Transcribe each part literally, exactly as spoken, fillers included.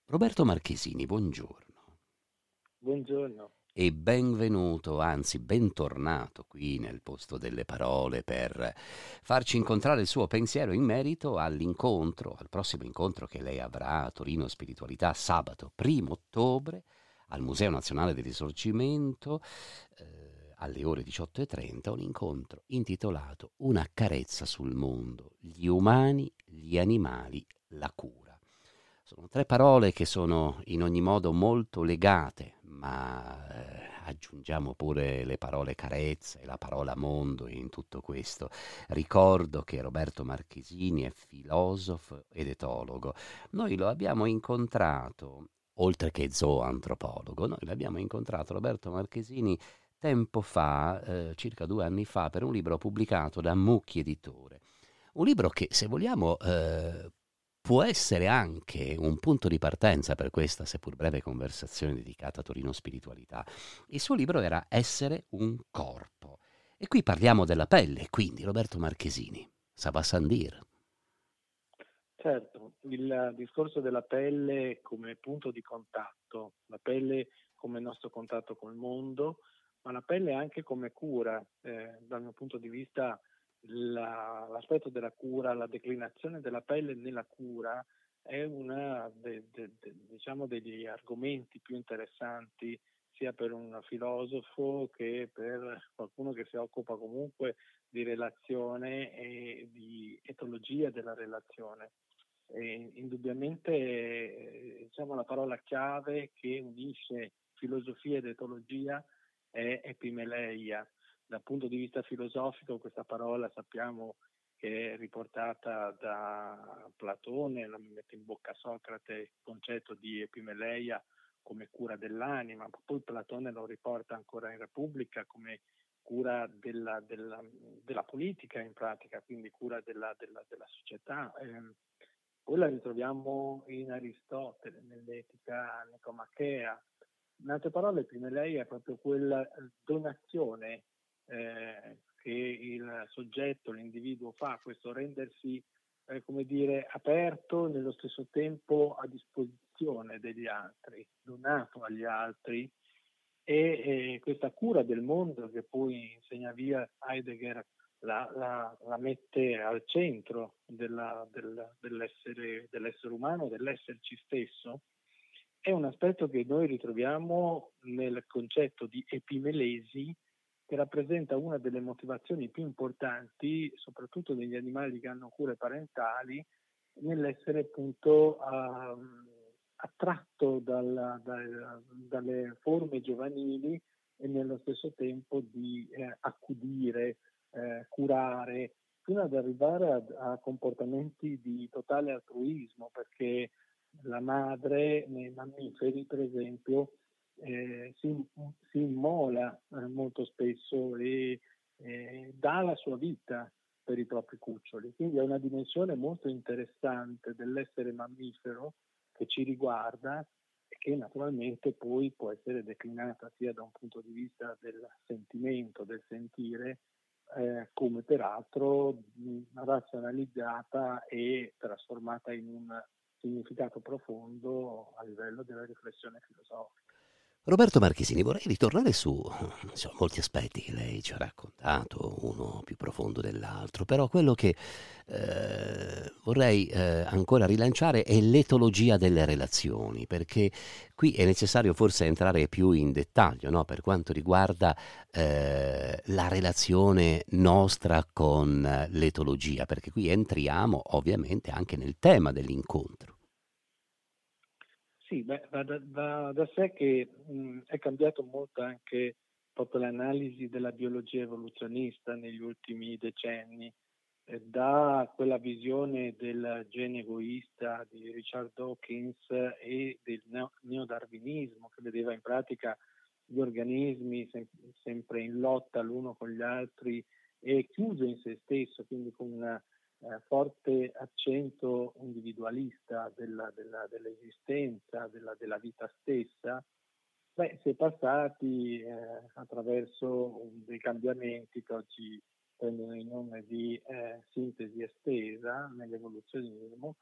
Roberto Marchesini, buongiorno Buongiorno. e benvenuto, anzi bentornato qui nel posto delle parole per farci incontrare il suo pensiero in merito all'incontro, al prossimo incontro che lei avrà a Torino Spiritualità sabato primo ottobre al Museo Nazionale del Risorgimento eh, alle ore diciotto e trenta, un incontro intitolato Una carezza sul mondo, gli umani, gli animali, la cura. Sono tre parole che sono in ogni modo molto legate, ma eh, aggiungiamo pure le parole carezza e la parola mondo in tutto questo. Ricordo che Roberto Marchesini è filosofo ed etologo. Noi lo abbiamo incontrato, oltre che zooantropologo, noi l'abbiamo incontrato Roberto Marchesini tempo fa, eh, circa due anni fa, per un libro pubblicato da Mucchi Editore. Un libro che, se vogliamo, eh, può essere anche un punto di partenza per questa, seppur breve, conversazione dedicata a Torino Spiritualità. Il suo libro era Essere un corpo. E qui parliamo della pelle, quindi Roberto Marchesini, ça va sans dire. Certo, il discorso della pelle come punto di contatto, la pelle come il nostro contatto col mondo, ma la pelle anche come cura. Eh, dal mio punto di vista la- l'aspetto della cura, la declinazione della pelle nella cura è uno diciamo degli argomenti più interessanti sia per un filosofo che per qualcuno che si occupa comunque di relazione e di etologia della relazione. E indubbiamente eh, diciamo, la parola chiave che unisce filosofia ed etologia è epimeleia. Dal punto di vista filosofico questa parola sappiamo che è riportata da Platone, la mette in bocca a Socrate il concetto di epimeleia come cura dell'anima, poi Platone lo riporta ancora in Repubblica come cura della, della, della politica in pratica, quindi cura della, della, della società. Eh, poi la ritroviamo in Aristotele, nell'Etica Nicomachea. In altre parole, prima lei è proprio quella donazione eh, che il soggetto, l'individuo fa, questo rendersi, eh, come dire, aperto nello stesso tempo a disposizione degli altri, donato agli altri, e eh, questa cura del mondo che poi insegna via Heidegger la, la, la mette al centro della, del, dell'essere, dell'essere umano, dell'esserci stesso, è un aspetto che noi ritroviamo nel concetto di epimelesi, che rappresenta una delle motivazioni più importanti, soprattutto negli animali che hanno cure parentali, nell'essere appunto uh, attratto dalla, da, dalle forme giovanili e nello stesso tempo di eh, accudire, eh, curare, fino ad arrivare a, a comportamenti di totale altruismo, perché la madre nei mammiferi, per esempio, eh, si, si immola eh, molto spesso e eh, dà la sua vita per i propri cuccioli. Quindi è una dimensione molto interessante dell'essere mammifero che ci riguarda e che naturalmente poi può essere declinata sia da un punto di vista del sentimento, del sentire, eh, come peraltro mh, razionalizzata e trasformata in un significato profondo a livello della riflessione filosofica. Roberto Marchesini, vorrei ritornare su insomma, molti aspetti che lei ci ha raccontato, uno più profondo dell'altro, però quello che eh, vorrei eh, ancora rilanciare è l'etologia delle relazioni, perché qui è necessario forse entrare più in dettaglio, no? Per quanto riguarda eh, la relazione nostra con l'etologia, perché qui entriamo ovviamente anche nel tema dell'incontro. Sì, beh, va da, va da sé che mh, è cambiato molto anche proprio l'analisi della biologia evoluzionista negli ultimi decenni, eh, da quella visione del gene egoista di Richard Dawkins e del neo- neodarwinismo, che vedeva in pratica gli organismi sem- sempre in lotta l'uno con gli altri e chiuso in se stesso, quindi con una eh, forte accento individualista della, della, dell'esistenza, della, della vita stessa, beh, si è passati eh, attraverso dei cambiamenti che oggi prendono il nome di eh, sintesi estesa nell'evoluzionismo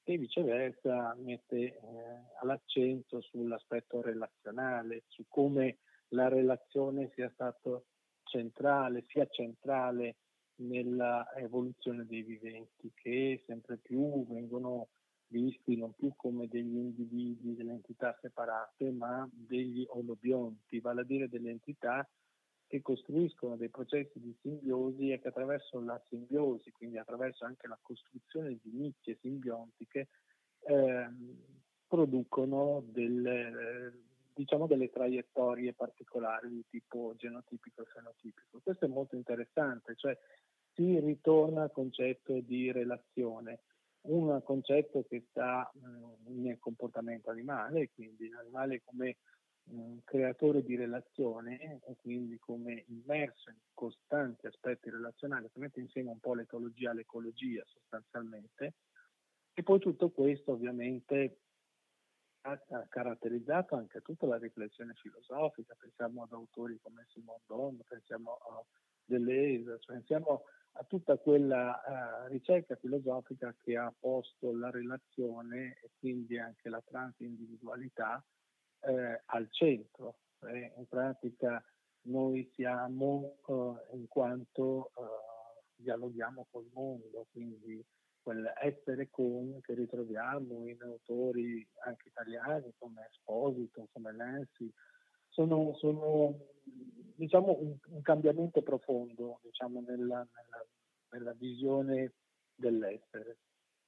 e viceversa mette eh, l'accento sull'aspetto relazionale, su come la relazione sia stato centrale, sia centrale nella evoluzione dei viventi, che sempre più vengono visti non più come degli individui, delle entità separate, ma degli olobionti, vale a dire delle entità che costruiscono dei processi di simbiosi e che attraverso la simbiosi, quindi attraverso anche la costruzione di nicchie simbiontiche, ehm, producono delle, eh, diciamo delle traiettorie particolari di tipo genotipico e fenotipico. Questo è molto interessante, cioè si ritorna al concetto di relazione, un concetto che sta mh, nel comportamento animale, quindi l'animale come mh, creatore di relazione e quindi come immerso in costanti aspetti relazionali, che mette insieme un po' l'etologia all'ecologia sostanzialmente, e poi tutto questo ovviamente ha, ha caratterizzato anche tutta la riflessione filosofica. Pensiamo ad autori come Simone Don, pensiamo a Deleuze, pensiamo a tutta quella uh, ricerca filosofica che ha posto la relazione e quindi anche la transindividualità eh, al centro. Eh, in pratica noi siamo uh, in quanto uh, dialoghiamo col mondo, quindi quell'essere con che ritroviamo in autori anche italiani come Esposito, come Lenzi, sono, sono diciamo un, un cambiamento profondo, diciamo, nella, nella, nella visione dell'essere.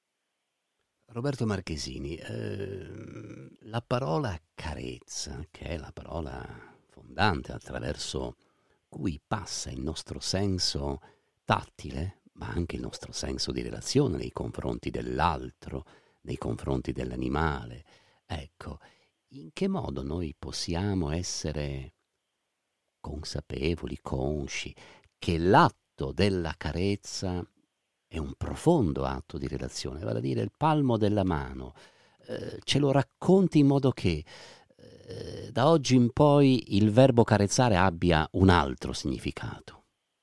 Roberto Marchesini, ehm, la parola carezza, che è la parola fondante attraverso cui passa il nostro senso tattile, ma anche il nostro senso di relazione nei confronti dell'altro, nei confronti dell'animale. Ecco, in che modo noi possiamo essere consapevoli, consci, che l'atto della carezza è un profondo atto di relazione, vale a dire il palmo della mano, eh, ce lo racconti in modo che eh, da oggi in poi il verbo carezzare abbia un altro significato.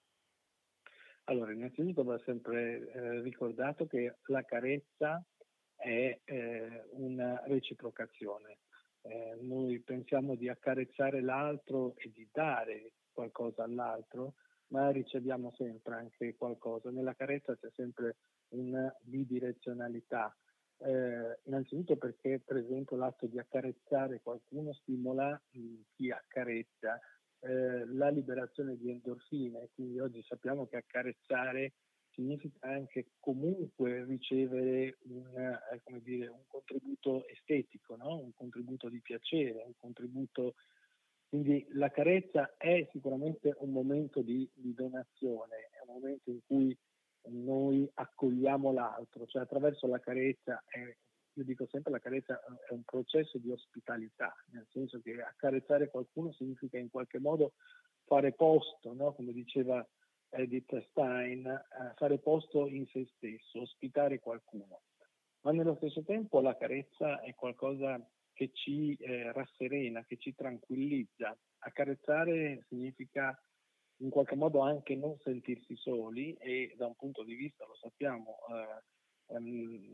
Allora, innanzitutto va sempre eh, ricordato che la carezza è eh, una reciprocazione. Eh, noi pensiamo di accarezzare l'altro e di dare qualcosa all'altro, ma riceviamo sempre anche qualcosa. Nella carezza c'è sempre una bidirezionalità. Eh, innanzitutto perché, per esempio, l'atto di accarezzare qualcuno stimola mh, chi accarezza eh, la liberazione di endorfine, quindi oggi sappiamo che accarezzare significa anche comunque ricevere un, eh, come dire, un contributo estetico, no? Un contributo di piacere, un contributo. Quindi la carezza è sicuramente un momento di, di donazione, è un momento in cui noi accogliamo l'altro, cioè attraverso la carezza, è, io dico sempre la carezza è un processo di ospitalità, nel senso che accarezzare qualcuno significa in qualche modo fare posto, no? Come diceva Edith Stein, eh, fare posto in se stesso, ospitare qualcuno. Ma nello stesso tempo la carezza è qualcosa che ci eh, rasserena, che ci tranquillizza. Accarezzare significa in qualche modo anche non sentirsi soli e da un punto di vista, lo sappiamo, eh, ehm,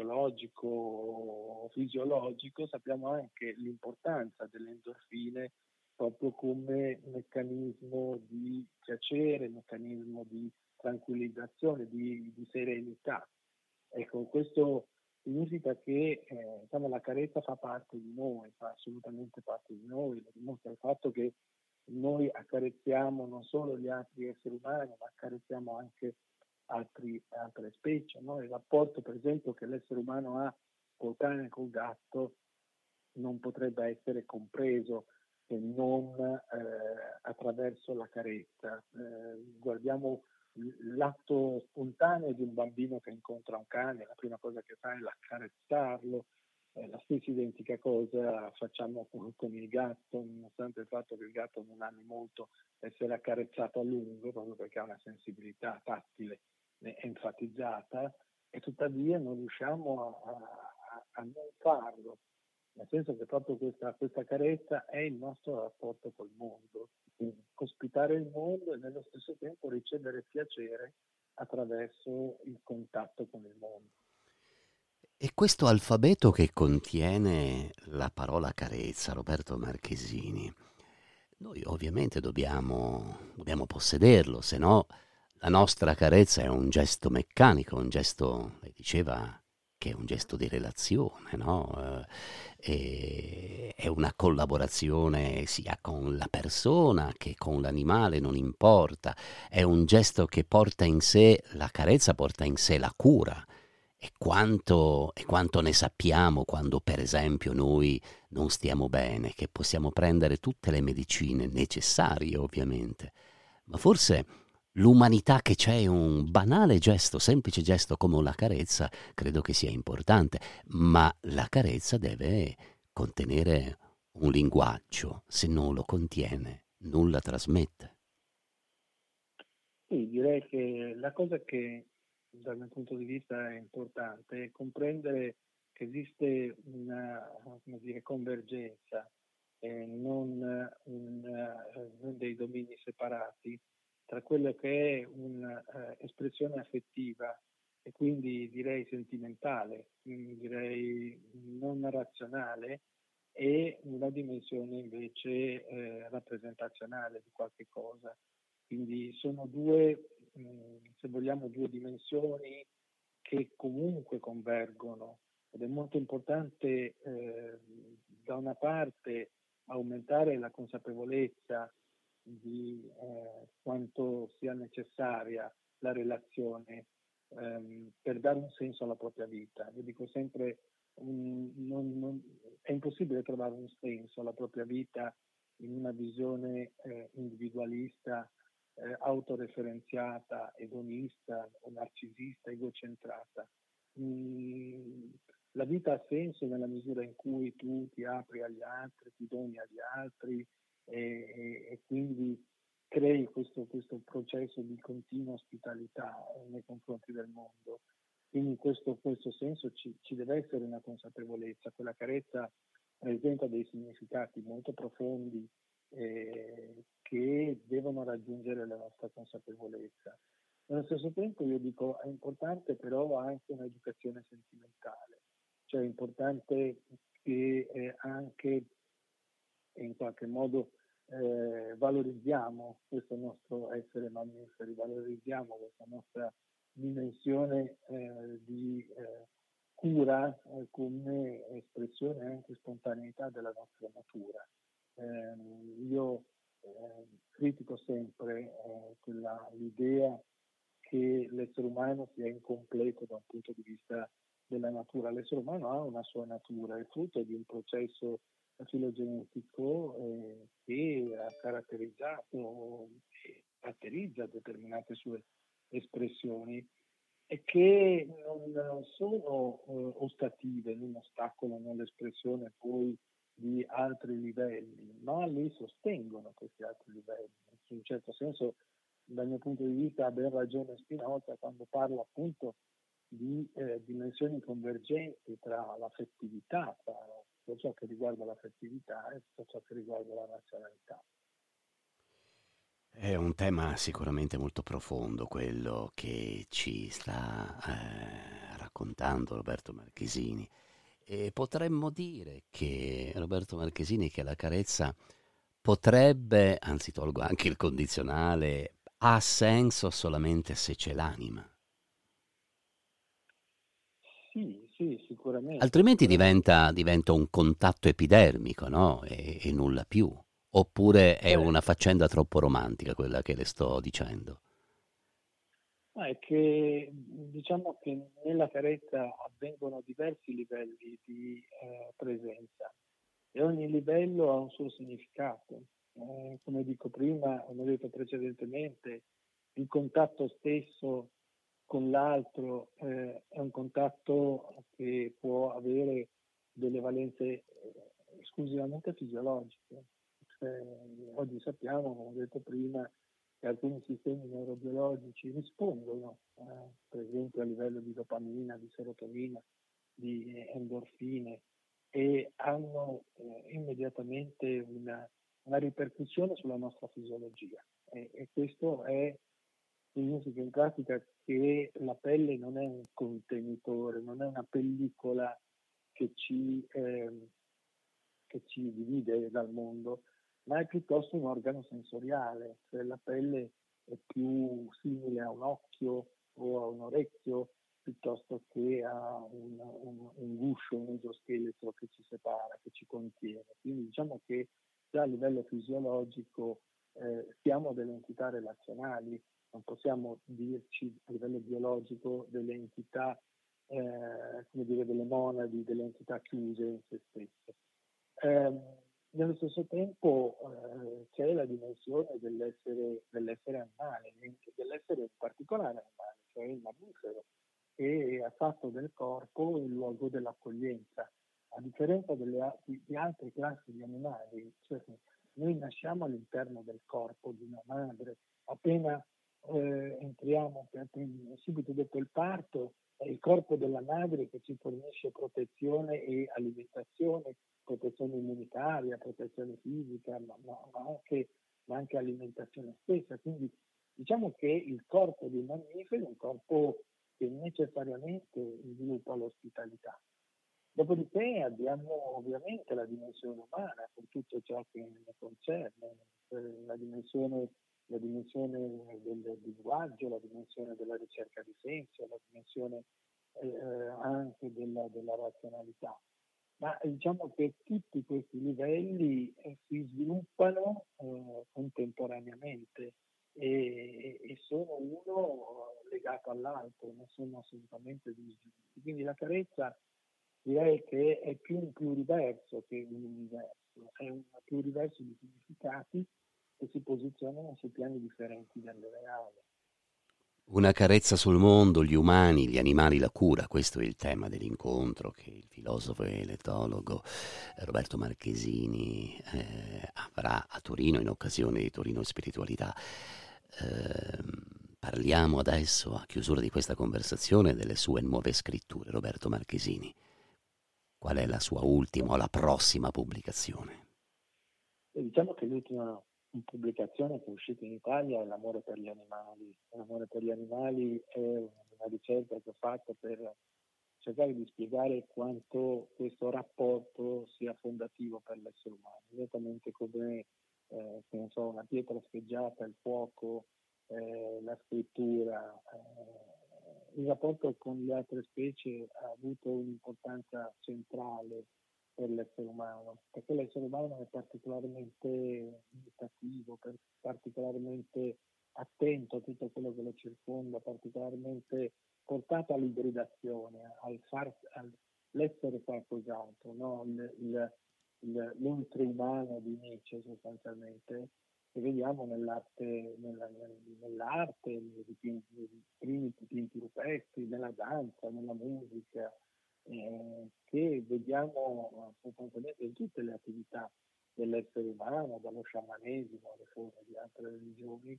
neurobiologico, fisiologico, sappiamo anche l'importanza delle endorfine proprio come meccanismo di piacere, meccanismo di tranquillizzazione, di, di serenità. Ecco, questo significa che eh, diciamo, la carezza fa parte di noi, fa assolutamente parte di noi, lo dimostra il fatto che noi accarezziamo non solo gli altri esseri umani, ma accarezziamo anche altri, altre specie. No? Il rapporto, per esempio, che l'essere umano ha col cane e col gatto non potrebbe essere compreso se non eh, attraverso la carezza. Eh, guardiamo l'atto spontaneo di un bambino che incontra un cane, la prima cosa che fa è l'accarezzarlo, eh, la stessa identica cosa facciamo con, con il gatto, nonostante il fatto che il gatto non ami molto essere accarezzato a lungo, proprio perché ha una sensibilità tattile enfatizzata, e tuttavia non riusciamo a, a, a non farlo, nel senso che proprio questa, questa carezza è il nostro rapporto col mondo, quindi ospitare il mondo e nello stesso tempo ricevere piacere attraverso il contatto con il mondo. E questo alfabeto che contiene la parola carezza, Roberto Marchesini, noi ovviamente dobbiamo, dobbiamo possederlo, se no la nostra carezza è un gesto meccanico, un gesto, lei diceva che è un gesto di relazione, no? Eh, e- è una collaborazione sia con la persona che con l'animale, non importa, è un gesto che porta in sé, la carezza porta in sé la cura. E quanto, e quanto ne sappiamo quando, per esempio, noi non stiamo bene, che possiamo prendere tutte le medicine necessarie, ovviamente, ma forse l'umanità che c'è in un banale gesto, semplice gesto come una carezza, credo che sia importante, ma la carezza deve contenere un linguaggio, se non lo contiene, nulla trasmette. Sì, direi che la cosa che dal mio punto di vista è importante è comprendere che esiste una, come dire, convergenza, e non, un, eh, non dei domini separati tra quello che è un'espressione affettiva e quindi direi sentimentale, quindi direi non razionale, e una dimensione invece eh, rappresentazionale di qualche cosa. Quindi sono due, mh, se vogliamo, due dimensioni che comunque convergono, ed è molto importante eh, da una parte aumentare la consapevolezza di eh, quanto sia necessaria la relazione ehm, per dare un senso alla propria vita. Io dico sempre, um, non, non, è impossibile trovare un senso alla propria vita in una visione eh, individualista, eh, autoreferenziata, edonista, o narcisista, egocentrata. Mm, la vita ha senso nella misura in cui tu ti apri agli altri, ti doni agli altri e, e, e quindi crei questo, questo processo di continua ospitalità nei confronti del mondo. Quindi in questo, questo senso ci, ci deve essere una consapevolezza. Quella carezza presenta dei significati molto profondi eh, che devono raggiungere la nostra consapevolezza. Nello stesso tempo io dico è importante però anche un'educazione sentimentale, cioè è importante che eh, anche in qualche modo eh, valorizziamo questo nostro essere mammiferi, valorizziamo questa nostra dimensione eh, di eh, cura eh, come espressione e anche spontaneità della nostra natura. Eh, io eh, critico sempre eh, quella, l'idea che l'essere umano sia incompleto da un punto di vista della natura. L'essere umano ha una sua natura, è frutto di un processo filogenetico eh, che ha caratterizzato e caratterizza determinate sue espressioni e che non sono eh, ostative, non ostacolano l'espressione poi di altri livelli, ma li sostengono questi altri livelli. In un certo senso, dal mio punto di vista, ha ben ragione Spinoza quando parla appunto di eh, dimensioni convergenti tra l'affettività, tra tutto ciò che riguarda l'affettività e tutto ciò che riguarda la razionalità. È un tema sicuramente molto profondo quello che ci sta eh, raccontando Roberto Marchesini. E potremmo dire che Roberto Marchesini, che la carezza potrebbe, anzi tolgo anche il condizionale, ha senso solamente se c'è l'anima. Sì, sì, sicuramente, Altrimenti sicuramente. diventa, diventa un contatto epidermico, no? E, e nulla più. Oppure è una Certo, faccenda troppo romantica quella che le sto dicendo. ma è che diciamo che nella carezza avvengono diversi livelli di eh, presenza e ogni livello ha un suo significato. Eh, come dico prima, come ho detto precedentemente, il contatto stesso con l'altro eh, è un contatto che può avere delle valenze eh, esclusivamente fisiologiche. Cioè, oggi sappiamo, come ho detto prima, che alcuni sistemi neurobiologici rispondono, eh, per esempio a livello di dopamina, di serotonina, di endorfine, e hanno eh, immediatamente una, una ripercussione sulla nostra fisiologia. E, e questo è, significa in pratica che la pelle non è un contenitore, non è una pellicola che ci, eh, che ci divide dal mondo, ma è piuttosto un organo sensoriale, cioè la pelle è più simile a un occhio o a un orecchio piuttosto che a un, un, un guscio, un esoscheletro che ci separa, che ci contiene. Quindi diciamo che già a livello fisiologico eh, siamo delle entità relazionali, non possiamo dirci a livello biologico delle entità, eh, come dire, delle monadi, delle entità chiuse in se stesse. Eh, nello stesso tempo eh, c'è la dimensione dell'essere, dell'essere animale, dell'essere in particolare animale, cioè il mammifero, che ha fatto del corpo il luogo dell'accoglienza. A differenza delle, di, di altre classi di animali, cioè noi nasciamo all'interno del corpo di una madre, appena eh, entriamo per, per, subito dopo il parto, è il corpo della madre che ci fornisce protezione e alimentazione, protezione immunitaria, protezione fisica, ma, ma, ma, anche, ma anche alimentazione stessa. Quindi diciamo che il corpo di un mammifero è un corpo che necessariamente sviluppa l'ospitalità. Dopodiché abbiamo ovviamente la dimensione umana con tutto ciò che ne concerne, la dimensione, la dimensione del linguaggio, la dimensione della ricerca di senso, la dimensione eh, anche della, della razionalità. Ma diciamo che tutti questi livelli eh, si sviluppano eh, contemporaneamente e, e sono uno legato all'altro, non sono assolutamente disgiunti. Quindi la carezza direi che è più un pluriverso che un universo, è un pluriverso di significati che si posizionano su piani differenti del reale. Una carezza sul mondo, gli umani, gli animali, la cura, questo è il tema dell'incontro che il filosofo e l'etologo Roberto Marchesini eh, avrà a Torino in occasione di Torino Spiritualità. Eh, parliamo adesso, a chiusura di questa conversazione, delle sue nuove scritture. Roberto Marchesini, qual è la sua ultima o la prossima pubblicazione? E diciamo che l'ultima pubblicazione che è uscita in Italia è L'amore per gli animali. L'amore per gli animali è una ricerca che ho fatto per cercare di spiegare quanto questo rapporto sia fondativo per l'essere umano, esattamente come eh, che ne so, una pietra scheggiata, il fuoco, eh, la scrittura. Eh, il rapporto con le altre specie ha avuto un'importanza centrale per l'essere umano, perché l'essere umano è particolarmente meditativo, particolarmente attento a tutto quello che lo circonda, particolarmente portato all'ibridazione, al far, all'essere qualcos'altro, no? il, il, il, l'oltreumano di Nietzsche sostanzialmente, che vediamo nell'arte, nella, nell'arte, nei, dipinti, nei primi dipinti rupestri, nella danza, nella musica, eh, che vediamo sostanzialmente in tutte le attività dell'essere umano, dallo sciamanesimo alle forme di altre religioni.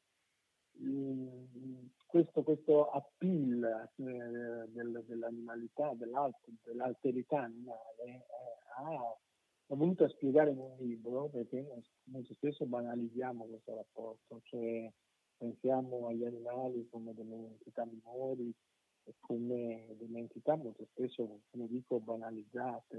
Questo, questo appeal eh, del, dell'animalità, dell'alterità animale, eh, ha, ho voluto spiegare in un libro, perché molto spesso banalizziamo questo rapporto, cioè pensiamo agli animali come delle entità minori e come delle entità molto spesso, come dico, banalizzate,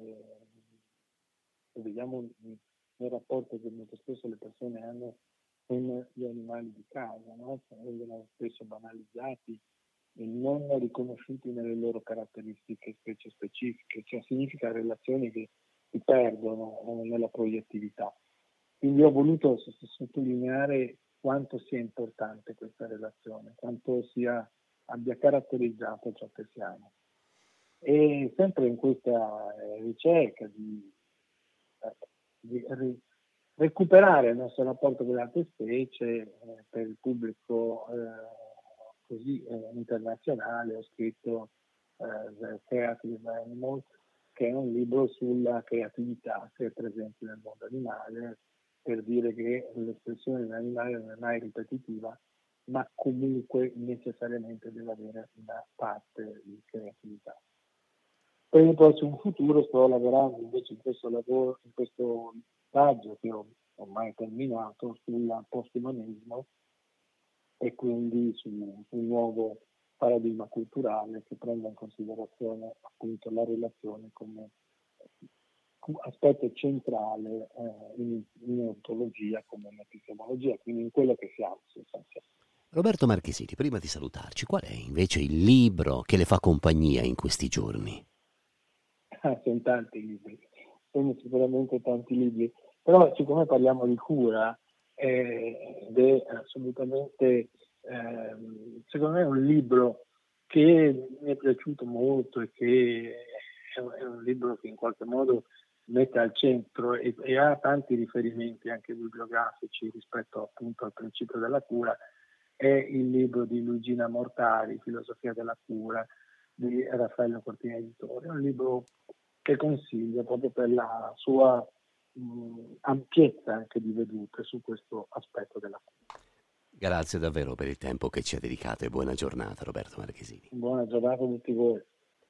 e vediamo nel rapporto che molto spesso le persone hanno con gli animali di casa, no? Vengono spesso banalizzati e non riconosciuti nelle loro caratteristiche specie specifiche, cioè significa relazioni che si perdono nella proiettività. Quindi ho voluto sottolineare quanto sia importante questa relazione, quanto sia, abbia caratterizzato ciò che siamo. E sempre in questa ricerca di, di recuperare il nostro rapporto con le altre specie eh, per il pubblico eh, così eh, internazionale, ho scritto eh, The Creative Animal, che è un libro sulla creatività che è presente nel mondo animale, per dire che l'espressione dell'animale non è mai ripetitiva, ma comunque necessariamente deve avere una parte di creatività. Per il prossimo futuro sto lavorando invece in questo lavoro, in questo saggio che ho ormai terminato sul postumanesimo e quindi sul, sul nuovo paradigma culturale che prenda in considerazione appunto la relazione come aspetto centrale eh, in, in ontologia come in epistemologia, quindi in quello che siamo sostanzialmente. Roberto Marchesini, prima di salutarci, qual è invece il libro che le fa compagnia in questi giorni? Ah, sono tanti libri, sono sicuramente tanti libri, però siccome parliamo di cura eh, ed è assolutamente, eh, secondo me, un libro che mi è piaciuto molto e che è un, è un libro che in qualche modo mette al centro e, e ha tanti riferimenti anche bibliografici rispetto appunto al principio della cura, è il libro di Luigina Mortari, Filosofia della cura, di Raffaello Cortina Editore. È un libro che consiglio proprio per la sua mh, ampiezza anche di vedute su questo aspetto della cura. Grazie davvero per il tempo che ci ha dedicato e buona giornata, Roberto Marchesini. Buona giornata a tutti voi.